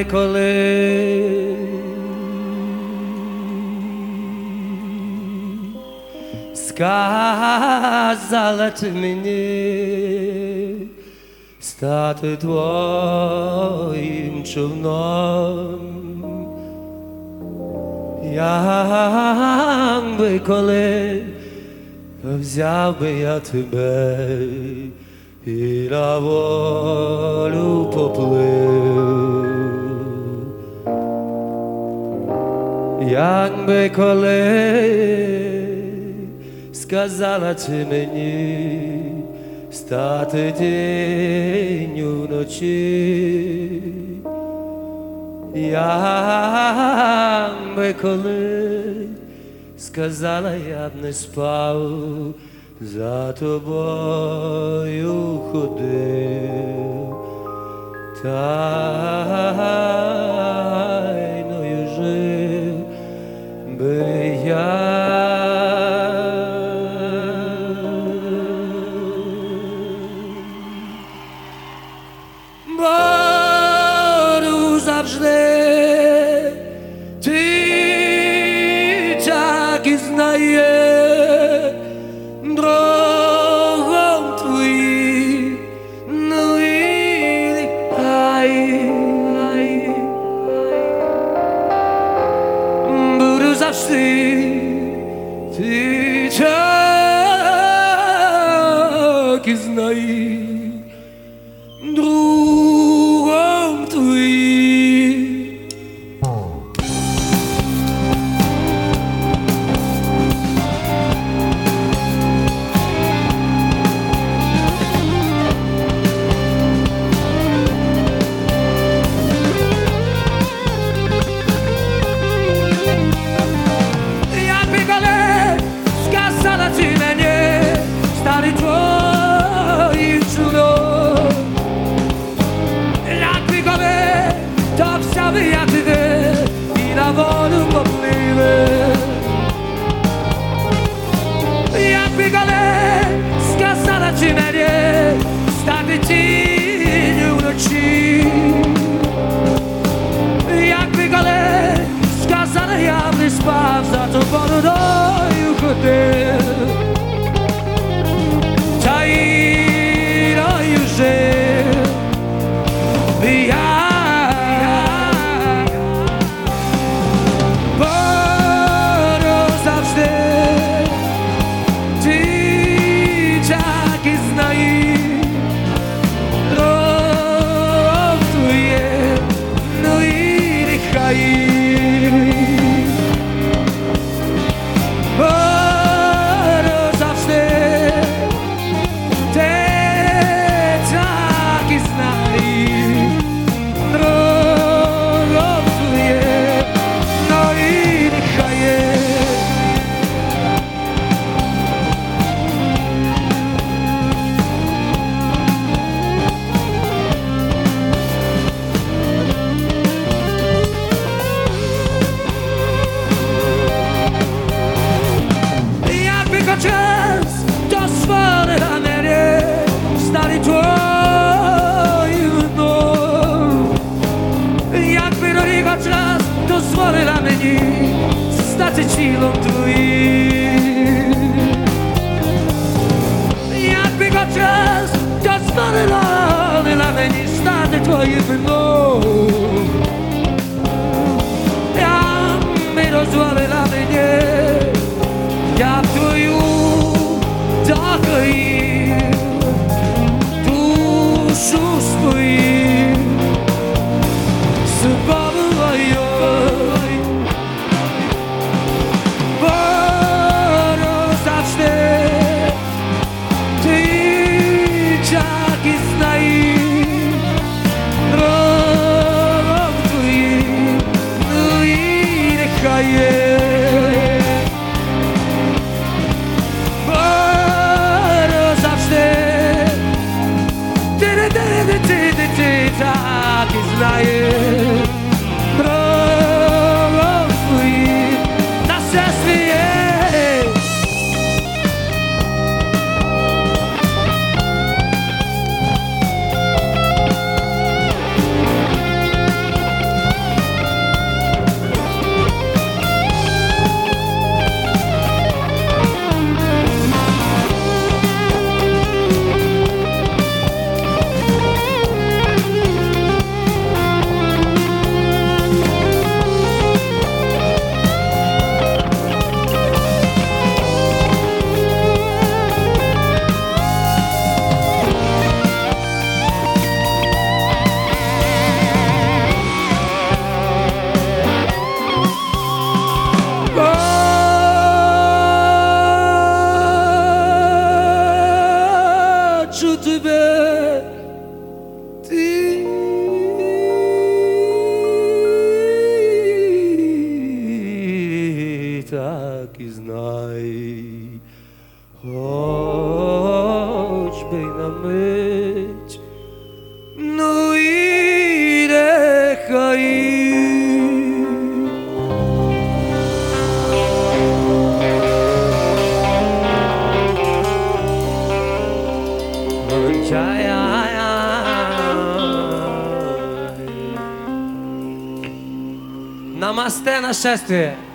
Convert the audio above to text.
би коли сказала ти мені стати твоїм човном, як би коли взяв би я тебе і на волю поплив, як би коли сказала ти мені стати тінню вночі, як би коли сказала, я б не спав, за тобою ходив, тайною жив би я. Буду завжди, ти так і знає, дорогом твоїм, ну і нехай. Буду завжди, ти так і знає, другом твоїм. Як би коли сказала ти мені стати твоїм чудом, то взяв я тебе і на волю поплив, як би коли сказала ти мені стати тінню вночі, як би коли сказала, я б не спав, за тобою ходив, тайною жив би я. Дозволила мені стати тілом твоїм, якби хоч раз дозволила мені стати твоїм вином, якби дозволила мені, я б твою докорів, душу свою, собою мою. Так і знає, дорогом твоїм на все своє. всяки знай. Хоч би й на мить, ну і нехай. Намасте, нашествие!